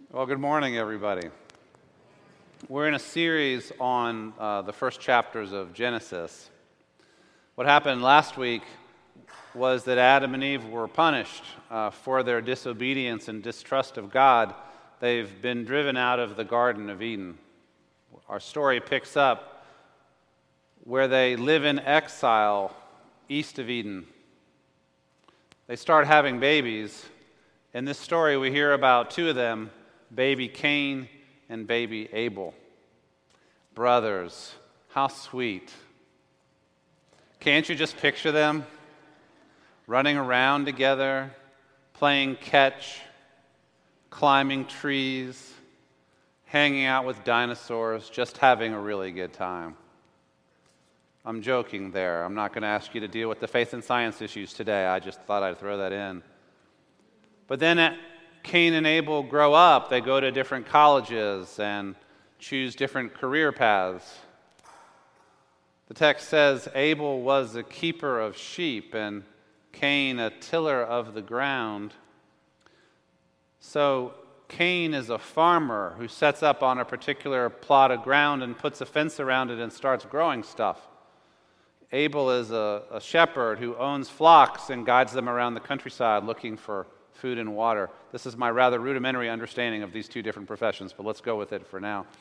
Well, good morning, everybody. We're in a series on the first chapters of Genesis. What happened last week was that Adam and Eve were punished for their disobedience and distrust of God. They've been driven out of the Garden of Eden. Our story picks up where they live in exile east of Eden. They start having babies. In this story, we hear about two of them, baby Cain and baby Abel. Brothers, how sweet. Can't you just picture them running around together, playing catch, climbing trees, hanging out with dinosaurs, just having a really good time? I'm joking there. I'm not going to ask you to deal with the faith and science issues today. I just thought I'd throw that in. But then Cain and Abel grow up. They go to different colleges and choose different career paths. The text says Abel was a keeper of sheep and Cain a tiller of the ground. So Cain is a farmer who sets up on a particular plot of ground and puts a fence around it and starts growing stuff. Abel is a shepherd who owns flocks and guides them around the countryside looking for food and water. This is my rather rudimentary understanding of these two different professions, but let's go with it for now.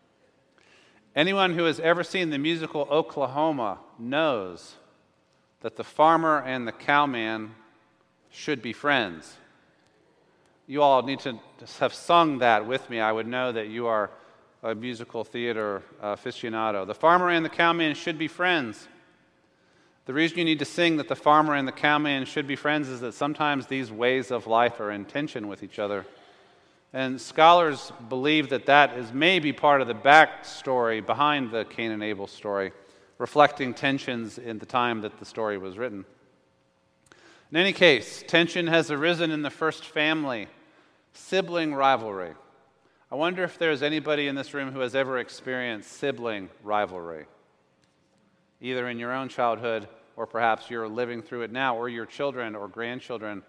Anyone who has ever seen the musical Oklahoma knows that the farmer and the cowman should be friends. You all need to have sung that with me. I would know that you are a musical theater aficionado. The farmer and the cowman should be friends. The reason you need to sing that the farmer and the cowman should be friends is that sometimes these ways of life are in tension with each other. And scholars believe that that is maybe part of the backstory behind the Cain and Abel story, reflecting tensions in the time that the story was written. In any case, tension has arisen in the first family, sibling rivalry. I wonder if there's anybody in this room who has ever experienced sibling rivalry, either in your own childhood or perhaps you're living through it now, or your children or grandchildren.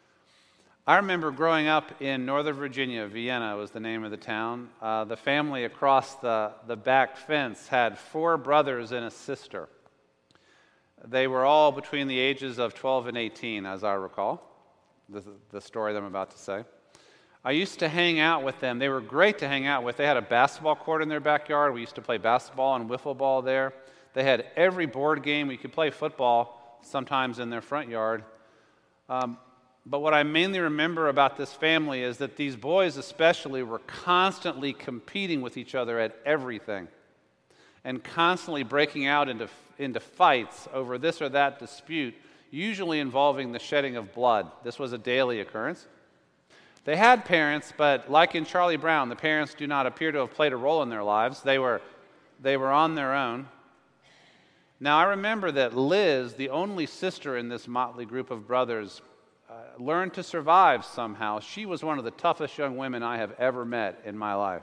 I remember growing up in Northern Virginia. Vienna was the name of the town. The family across the back fence had 4 brothers and a sister. They were all between the ages of 12 and 18, as I recall, the story that I'm about to say. I used to hang out with them. They were great to hang out with. They had a basketball court in their backyard. We used to play basketball and wiffle ball there. They had every board game. We could play football sometimes in their front yard. But what I mainly remember about this family is that these boys especially were constantly competing with each other at everything and constantly breaking out into fights over this or that dispute, usually involving the shedding of blood. This was a daily occurrence. They had parents, but like in Charlie Brown, the parents do not appear to have played a role in their lives. They were on their own. Now, I remember that Liz, the only sister in this motley group of brothers, learned to survive somehow. She was one of the toughest young women I have ever met in my life.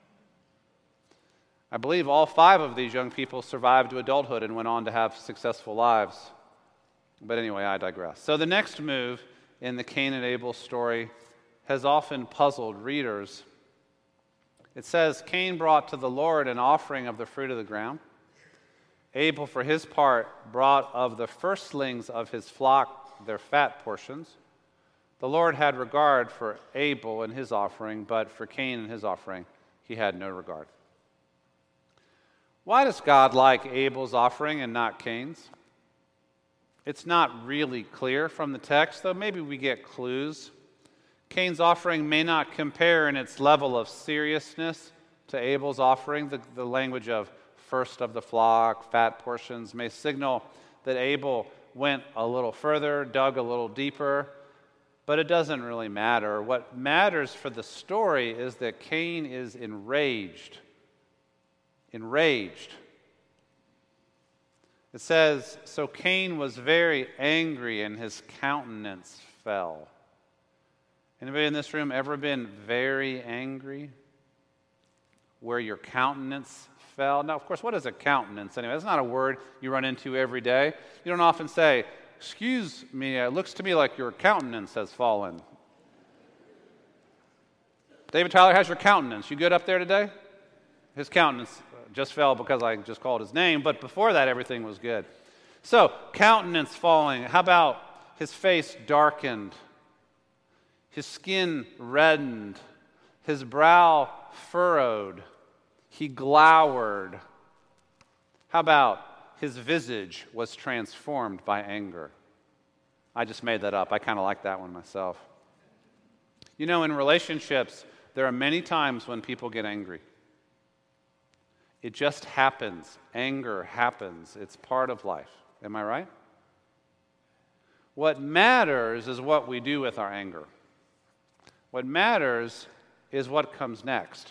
I believe all 5 of these young people survived to adulthood and went on to have successful lives. But anyway, I digress. So the next move in the Cain and Abel story has often puzzled readers. It says, Cain brought to the Lord an offering of the fruit of the ground. Abel, for his part, brought of the firstlings of his flock their fat portions. The Lord had regard for Abel and his offering, but for Cain and his offering he had no regard. Why does God like Abel's offering and not Cain's? It's not really clear from the text, though maybe we get clues. Cain's offering may not compare in its level of seriousness to Abel's offering. The language of first of the flock, fat portions, may signal that Abel went a little further, dug a little deeper, but it doesn't really matter. What matters for the story is that Cain is enraged. Enraged. It says, so Cain was very angry and his countenance fell. Anybody in this room ever been very angry? Where your countenance fell? Now, of course, what is a countenance anyway? That's not a word you run into every day. You don't often say, excuse me, it looks to me like your countenance has fallen. David Tyler, how's your countenance? You good up there today? His countenance just fell because I just called his name, but before that, everything was good. So, countenance falling. How about his face darkened? His skin reddened? His brow furrowed? He glowered? How about his visage was transformed by anger? I just made that up. I kind of like that one myself. You know, in relationships, there are many times when people get angry. It just happens. Anger happens. It's part of life. Am I right? What matters is what we do with our anger. What matters is what comes next.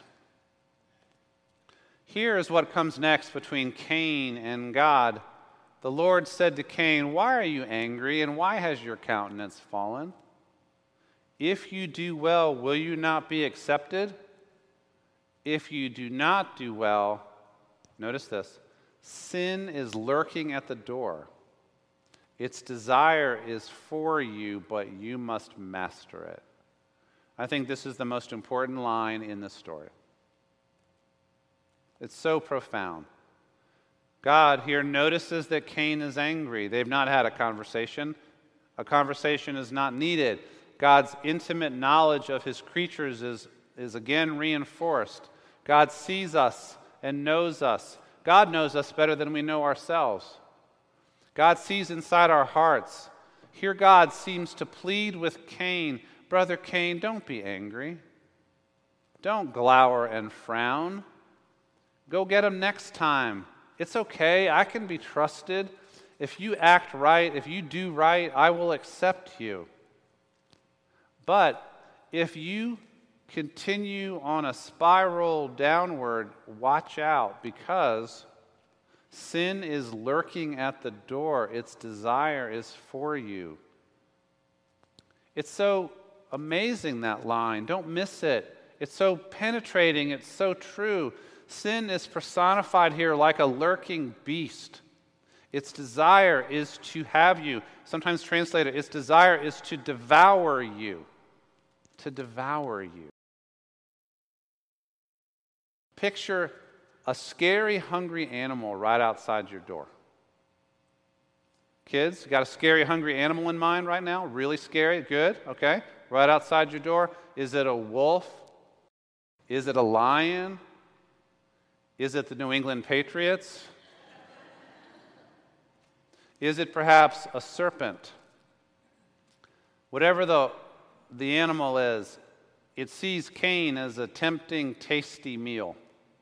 Here is what comes next between Cain and God. The Lord said to Cain, "Why are you angry, and why has your countenance fallen? If you do well, will you not be accepted? If you do not do well," notice this, "sin is lurking at the door. Its desire is for you, but you must master it." I think this is the most important line in this story. It's so profound. God here notices that Cain is angry. They've not had a conversation. A conversation is not needed. God's intimate knowledge of his creatures is again reinforced. God sees us and knows us. God knows us better than we know ourselves. God sees inside our hearts. Here God seems to plead with Cain, "Brother Cain, don't be angry. Don't glower and frown. Go get him next time. It's okay. I can be trusted. If you act right, if you do right, I will accept you. But if you continue on a spiral downward, watch out, because sin is lurking at the door. Its desire is for you." It's so amazing, that line. Don't miss it. It's so penetrating. It's so true. Sin is personified here like a lurking beast. Its desire is to have you. Sometimes translated, its desire is to devour you. To devour you. Picture a scary, hungry animal right outside your door. Kids, you got a scary, hungry animal in mind right now? Really scary? Good, okay. Right outside your door. Is it a wolf? Is it a lion? Is it the New England Patriots? Is it perhaps a serpent? Whatever the animal is, it sees Cain as a tempting, tasty meal.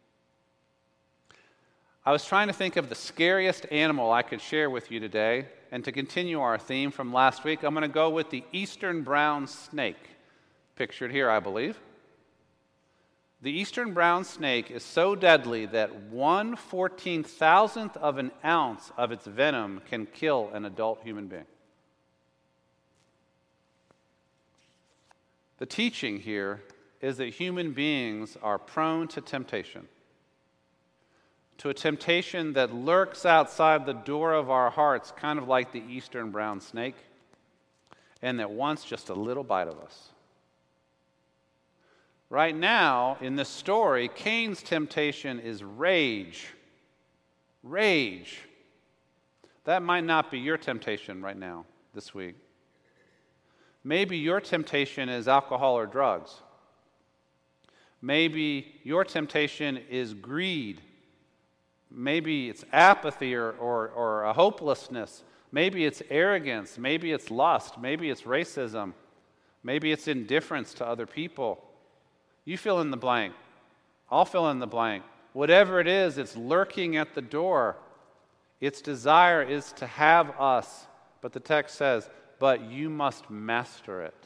I was trying to think of the scariest animal I could share with you today, and to continue our theme from last week, I'm going to go with the eastern brown snake, pictured here, I believe. The eastern brown snake is so deadly that 1/14,000th of an ounce of its venom can kill an adult human being. The teaching here is that human beings are prone to temptation, to a temptation that lurks outside the door of our hearts, kind of like the eastern brown snake, and that wants just a little bite of us. Right now, in this story, Cain's temptation is rage. Rage. That might not be your temptation right now, this week. Maybe your temptation is alcohol or drugs. Maybe your temptation is greed. Maybe it's apathy or a hopelessness. Maybe it's arrogance. Maybe it's lust. Maybe it's racism. Maybe it's indifference to other people. You fill in the blank. I'll fill in the blank. Whatever it is, it's lurking at the door. Its desire is to have us. But the text says, but you must master it.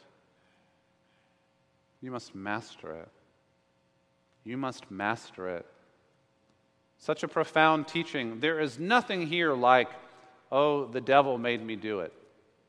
You must master it. You must master it. Such a profound teaching. There is nothing here like, "Oh, the devil made me do it."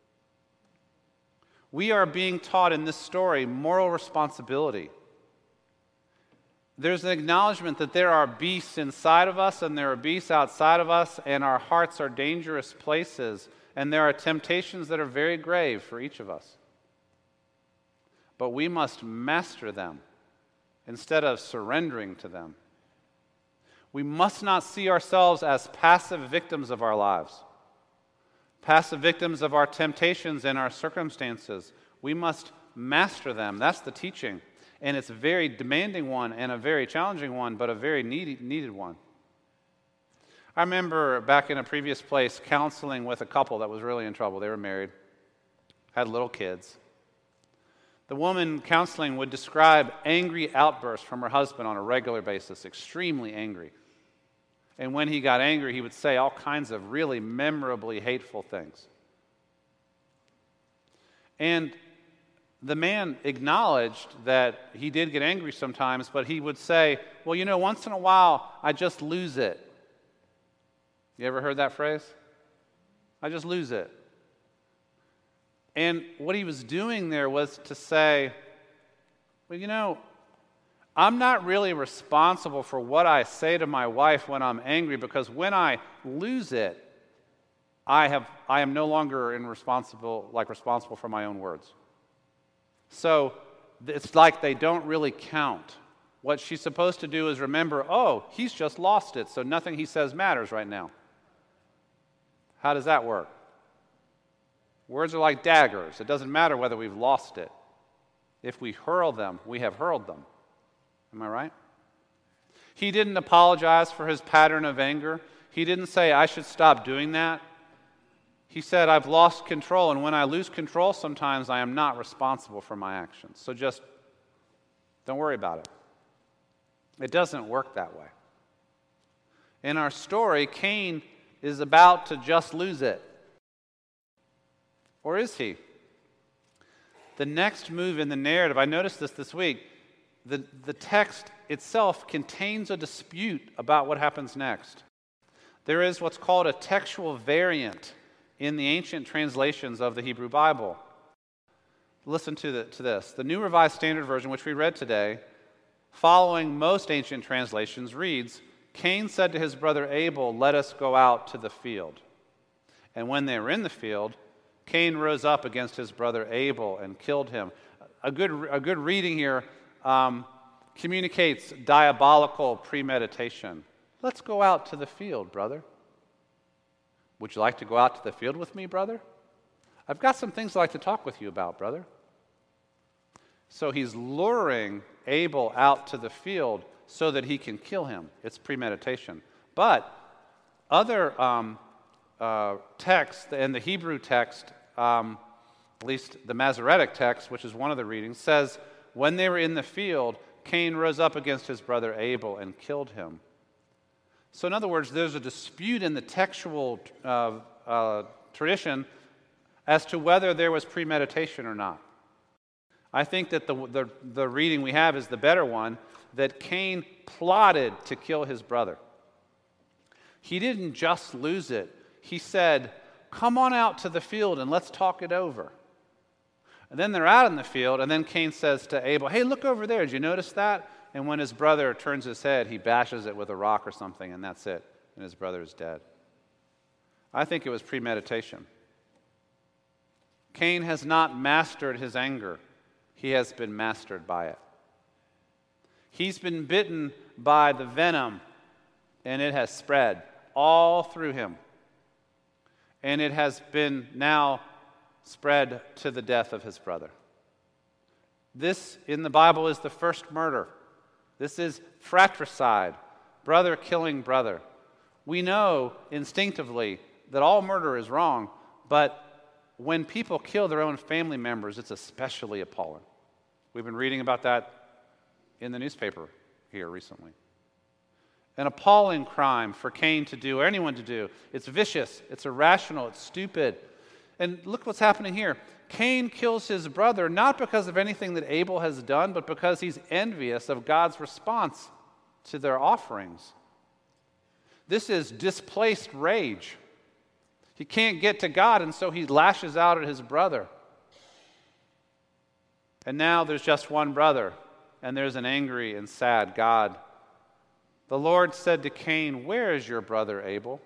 We are being taught in this story moral responsibility. There's an acknowledgement that there are beasts inside of us and there are beasts outside of us, and our hearts are dangerous places, and there are temptations that are very grave for each of us. But we must master them. instead of surrendering to them. We must not see ourselves as passive victims of our lives, passive victims of our temptations and our circumstances. We must master them. That's the teaching. And it's a very demanding one and a very challenging one, but a very needed one. I remember back in a previous place counseling with a couple that was really in trouble. They were married, had little kids. The woman counseling would describe angry outbursts from her husband on a regular basis, extremely angry. And when he got angry, he would say all kinds of really memorably hateful things. And the man acknowledged that he did get angry sometimes, but he would say, well, once in a while, I just lose it. You ever heard that phrase? I just lose it. And what he was doing there was to say, well, I'm not really responsible for what I say to my wife when I'm angry, because when I lose it, I am no longer responsible for my own words. So it's like they don't really count. What she's supposed to do is remember, he's just lost it, so nothing he says matters right now. How does that work? Words are like daggers. It doesn't matter whether we've lost it. If we hurl them, we have hurled them. Am I right? He didn't apologize for his pattern of anger. He didn't say, I should stop doing that. He said, I've lost control, and when I lose control, sometimes I am not responsible for my actions. So just don't worry about it. It doesn't work that way. In our story, Cain is about to just lose it. Or is he? The next move in the narrative, I noticed this week, the text itself contains a dispute about what happens next. There is what's called a textual variant in the ancient translations of the Hebrew Bible. Listen to this. The New Revised Standard Version, which we read today, following most ancient translations, reads, Cain said to his brother Abel, let us go out to the field. And when they were in the field, Cain rose up against his brother Abel and killed him. A good reading here communicates diabolical premeditation. Let's go out to the field, brother. Would you like to go out to the field with me, brother? I've got some things I'd like to talk with you about, brother. So he's luring Abel out to the field so that he can kill him. It's premeditation. But other texts, and the Hebrew text, at least the Masoretic text, which is one of the readings, says, when they were in the field, Cain rose up against his brother Abel and killed him. So in other words, there's a dispute in the textual tradition as to whether there was premeditation or not. I think that the reading we have is the better one, that Cain plotted to kill his brother. He didn't just lose it. He said, come on out to the field and let's talk it over. And then they're out in the field, and then Cain says to Abel, hey, look over there. Did you notice that? And when his brother turns his head, he bashes it with a rock or something, and that's it. And his brother is dead. I think it was premeditation. Cain has not mastered his anger. He has been mastered by it. He's been bitten by the venom, and it has spread all through him. And it has been now spread to the death of his brother. This, in the Bible, is the first murder. This is fratricide, brother killing brother. We know instinctively that all murder is wrong, but when people kill their own family members, it's especially appalling. We've been reading about that in the newspaper here recently. An appalling crime for Cain to do, or anyone to do. It's vicious, it's irrational, it's stupid. And look what's happening here. Cain kills his brother not because of anything that Abel has done, but because he's envious of God's response to their offerings. This is displaced rage. He can't get to God, and so he lashes out at his brother. And now there's just one brother, and there's an angry and sad God. The Lord said to Cain, where is your brother Abel?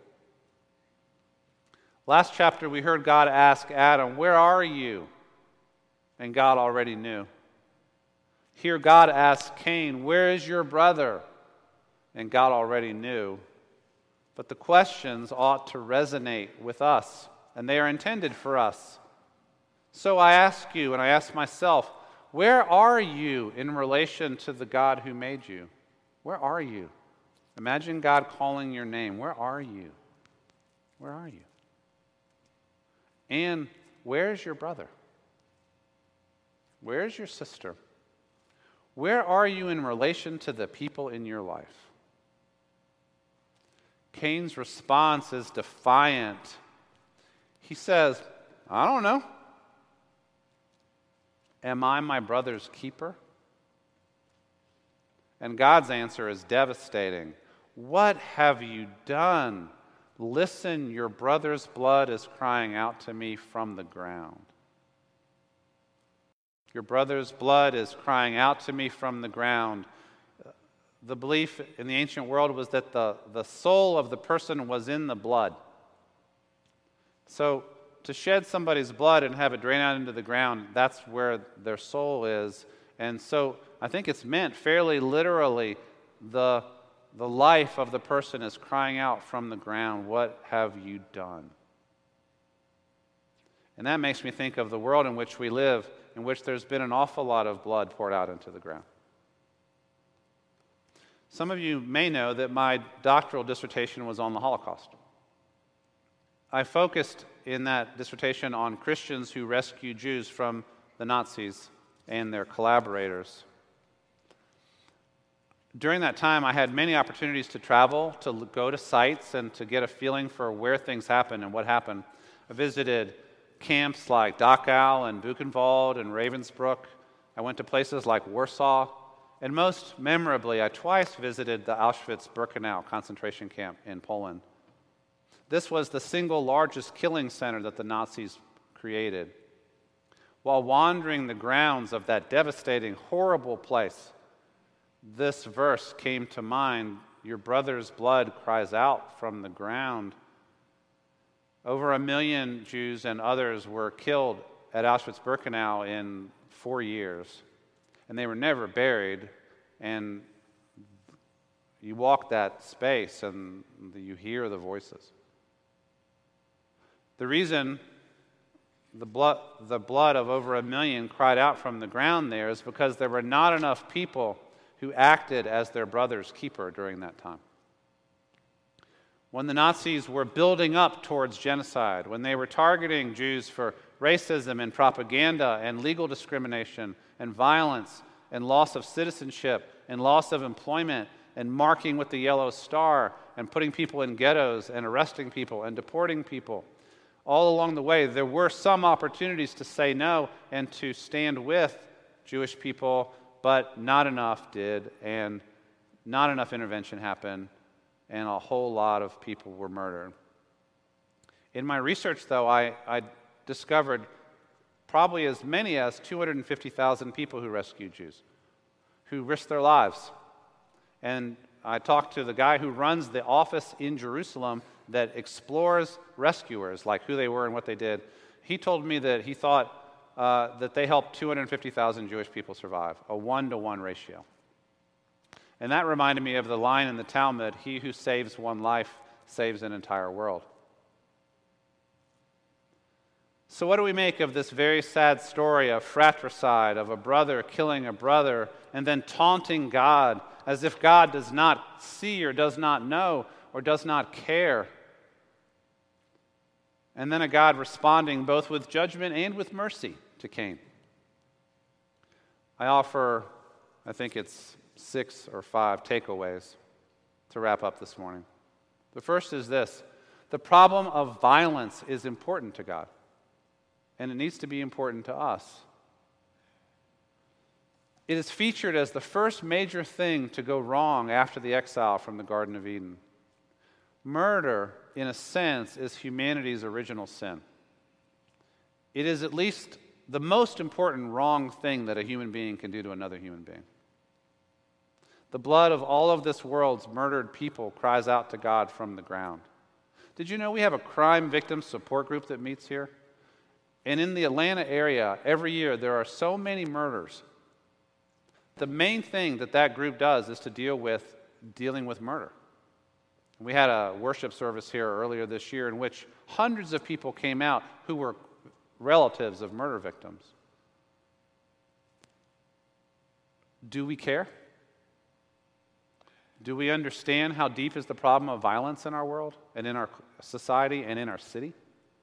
Last chapter we heard God ask Adam, where are you? And God already knew. Here God asked Cain, "Where is your brother?" And God already knew. But the questions ought to resonate with us, and they are intended for us. So I ask you, and I ask myself, where are you in relation to the God who made you? Where are you? Imagine God calling your name. Where are you? Where are you? And where's your brother? Where's your sister? Where are you in relation to the people in your life? Cain's response is defiant. He says, "I don't know. Am I my brother's keeper?" And God's answer is devastating. "What have you done? Listen, your brother's blood is crying out to me from the ground." Your brother's blood is crying out to me from the ground. The belief in the ancient world was that the soul of the person was in the blood. So to shed somebody's blood and have it drain out into the ground, that's where their soul is. And so I think it's meant fairly literally, the life of the person is crying out from the ground, "What have you done?" And that makes me think of the world in which we live, in which there's been an awful lot of blood poured out into the ground. Some of you may know that my doctoral dissertation was on the Holocaust. I focused in that dissertation on Christians who rescued Jews from the Nazis and their collaborators. During that time, I had many opportunities to travel, to go to sites, and to get a feeling for where things happened and what happened. I visited camps like Dachau and Buchenwald and Ravensbrück. I went to places like Warsaw. And most memorably, I twice visited the Auschwitz-Birkenau concentration camp in Poland. This was the single largest killing center that the Nazis created. While wandering the grounds of that devastating, horrible place, this verse came to mind: "Your brother's blood cries out from the ground." Over 1 million Jews and others were killed at Auschwitz-Birkenau in 4 years. And they were never buried, and you walk that space and you hear the voices. The reason the blood of over 1 million cried out from the ground there is because there were not enough people who acted as their brother's keeper during that time. When the Nazis were building up towards genocide, when they were targeting Jews for racism and propaganda and legal discrimination and violence and loss of citizenship and loss of employment and marking with the yellow star and putting people in ghettos and arresting people and deporting people, all along the way, there were some opportunities to say no and to stand with Jewish people, but not enough did, and not enough intervention happened, and a whole lot of people were murdered. In my research, though, I discovered probably as many as 250,000 people who rescued Jews, who risked their lives. And I talked to the guy who runs the office in Jerusalem that explores rescuers, like who they were and what they did. He told me that he thought that they helped 250,000 Jewish people survive, a 1-to-1 ratio. And that reminded me of the line in the Talmud, "He who saves one life saves an entire world." So what do we make of this very sad story of fratricide, of a brother killing a brother, and then taunting God as if God does not see or does not know or does not care? And then a God responding both with judgment and with mercy to Cain. I offer, I think it's 6 or 5 takeaways to wrap up this morning. The first is this: the problem of violence is important to God, and it needs to be important to us. It is featured as the first major thing to go wrong after the exile from the Garden of Eden. Murder, in a sense, is humanity's original sin. It is at least the most important wrong thing that a human being can do to another human being. The blood of all of this world's murdered people cries out to God from the ground. Did you know we have a crime victim support group that meets here? And in the Atlanta area, every year there are so many murders The main thing that group does is to dealing with murder. We had a worship service here earlier this year in which hundreds of people came out who were relatives of murder victims. Do we care? Do we understand how deep is the problem of violence in our world and in our society and in our city?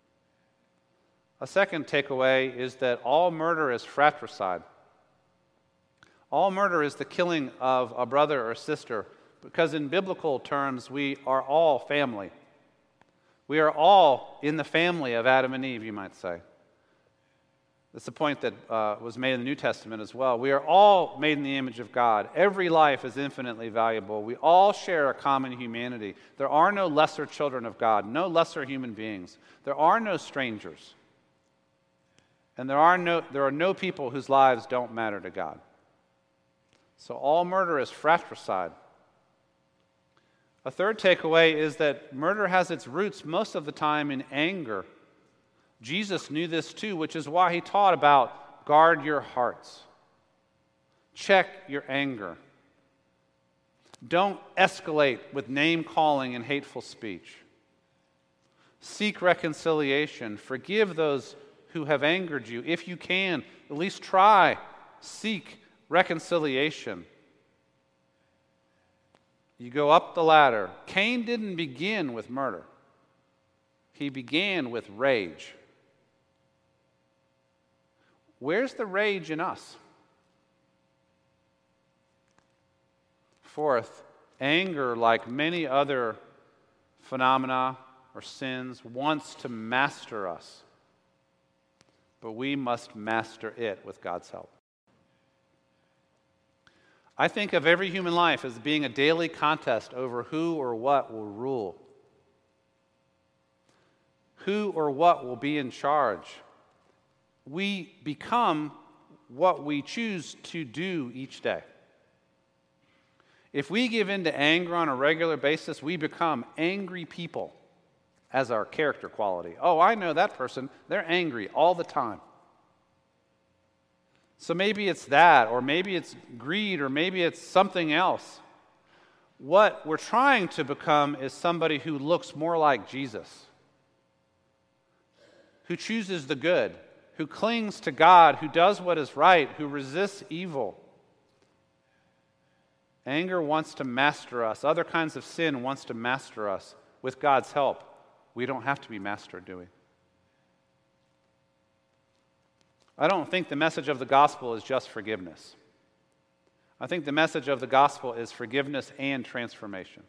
A second takeaway is that all murder is fratricide. All murder is the killing of a brother or sister, because in biblical terms, we are all family. We are all in the family of Adam and Eve, you might say. That's the point that was made in the New Testament as well. We are all made in the image of God. Every life is infinitely valuable. We all share a common humanity. There are no lesser children of God, no lesser human beings. There are no strangers. And there are no people whose lives don't matter to God. So all murder is fratricide. A third takeaway is that murder has its roots most of the time in anger. Jesus knew this too, which is why he taught about guard your hearts. Check your anger. Don't escalate with name-calling and hateful speech. Seek reconciliation. Forgive those who have angered you. If you can, at least try. Seek reconciliation. You go up the ladder. Cain didn't begin with murder. He began with rage. Where's the rage in us? Fourth, anger, like many other phenomena or sins, wants to master us. But we must master it with God's help. I think of every human life as being a daily contest over who or what will rule. Who or what will be in charge. We become what we choose to do each day. If we give in to anger on a regular basis, we become angry people as our character quality. Oh, I know that person. They're angry all the time. So maybe it's that, or maybe it's greed, or maybe it's something else. What we're trying to become is somebody who looks more like Jesus, who chooses the good, who clings to God, who does what is right, who resists evil. Anger wants to master us. Other kinds of sin wants to master us. With God's help, we don't have to be mastered, do we? I don't think the message of the gospel is just forgiveness. I think the message of the gospel is forgiveness and transformation.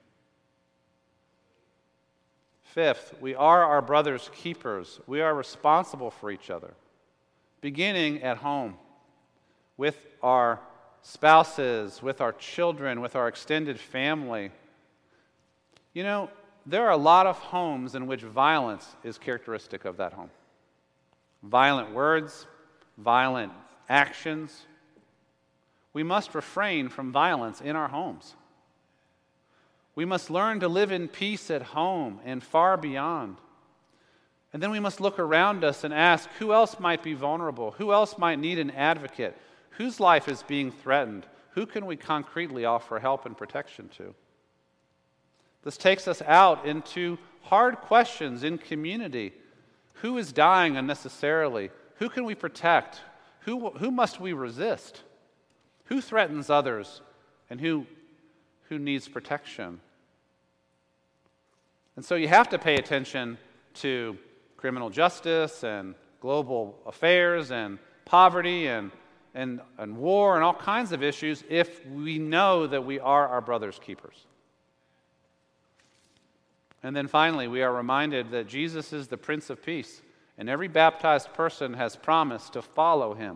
Fifth, we are our brother's keepers. We are responsible for each other, beginning at home, with our spouses, with our children, with our extended family. You know, there are a lot of homes in which violence is characteristic of that home. Violent words, violent actions. We must refrain from violence in our homes. We must learn to live in peace at home and far beyond. And then we must look around us and ask, who else might be vulnerable? Who else might need an advocate? Whose life is being threatened? Who can we concretely offer help and protection to? This takes us out into hard questions in community. Who is dying unnecessarily? Who can we protect? Who must we resist? Who threatens others? And who needs protection? And so you have to pay attention to criminal justice and global affairs and poverty and war and all kinds of issues if we know that we are our brother's keepers. And then finally, we are reminded that Jesus is the Prince of Peace, and every baptized person has promised to follow him.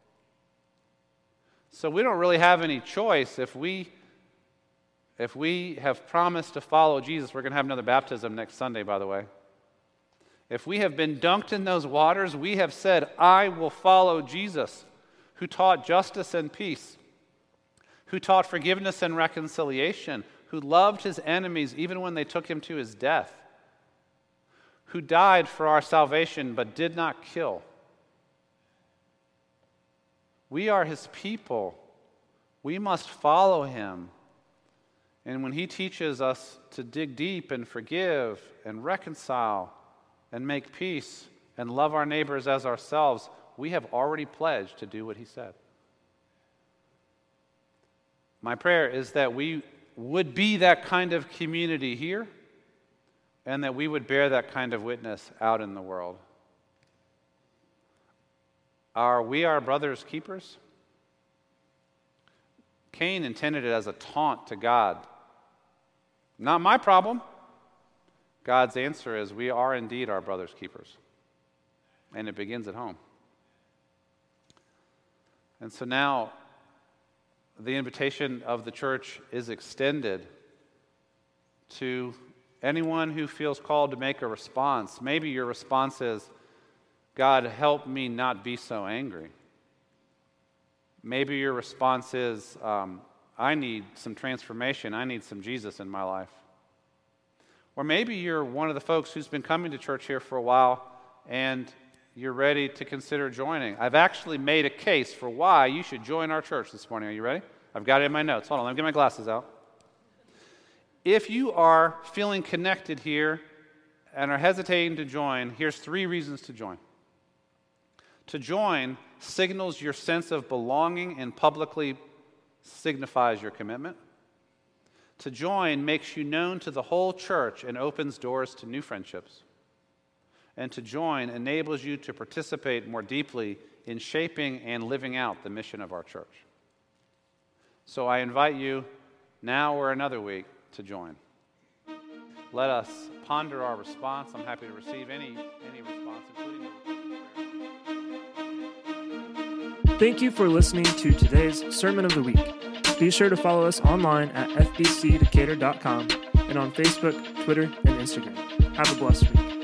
So we don't really have any choice. If we have promised to follow Jesus, we're going to have another baptism next Sunday, by the way. If we have been dunked in those waters, we have said, I will follow Jesus, who taught justice and peace, who taught forgiveness and reconciliation, who loved his enemies even when they took him to his death, who died for our salvation but did not kill. We are his people. We must follow him. And when he teaches us to dig deep and forgive and reconcile and make peace and love our neighbors as ourselves, we have already pledged to do what he said. My prayer is that we would be that kind of community here and that we would bear that kind of witness out in the world. Are we our brother's keepers? Cain intended it as a taunt to God. Not my problem. God's answer is we are indeed our brother's keepers. And it begins at home. And so now the invitation of the church is extended to anyone who feels called to make a response. Maybe your response is, God, help me not be so angry. Maybe your response is, I need some transformation. I need some Jesus in my life. Or maybe you're one of the folks who's been coming to church here for a while and you're ready to consider joining. I've actually made a case for why you should join our church this morning. Are you ready? I've got it in my notes. Hold on, let me get my glasses out. If you are feeling connected here and are hesitating to join, here's 3 reasons to join. To join signals your sense of belonging and publicly signifies your commitment. To join makes you known to the whole church and opens doors to new friendships. And to join enables you to participate more deeply in shaping and living out the mission of our church. So I invite you now or another week to join. Let us ponder our response. I'm happy to receive any response, including Thank you for listening to today's Sermon of the Week. Be sure to follow us online at fbcdecatur.com and on Facebook, Twitter, and Instagram. Have a blessed week.